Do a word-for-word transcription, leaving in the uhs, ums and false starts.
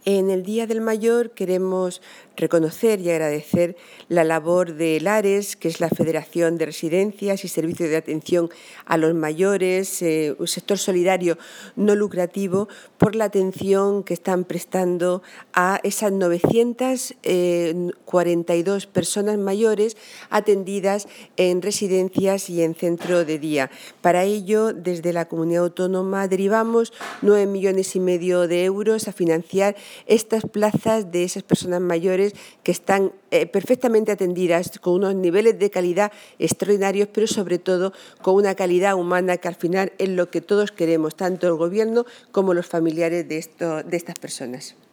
En el Día del Mayor queremos reconocer y agradecer la labor de LARES, que es la Federación de Residencias y Servicios de Atención a los Mayores, eh, un sector solidario no lucrativo, por la atención que están prestando a esas novecientas cuarenta y dos personas mayores atendidas en residencias y en centro de día. Para ello, desde la Comunidad Autónoma derivamos nueve millones y medio de euros a financiar estas plazas de esas personas mayores que están eh, perfectamente atendidas con unos niveles de calidad extraordinarios, pero sobre todo con una calidad humana que al final es lo que todos queremos, tanto el Gobierno como los familiares de, esto, de estas personas.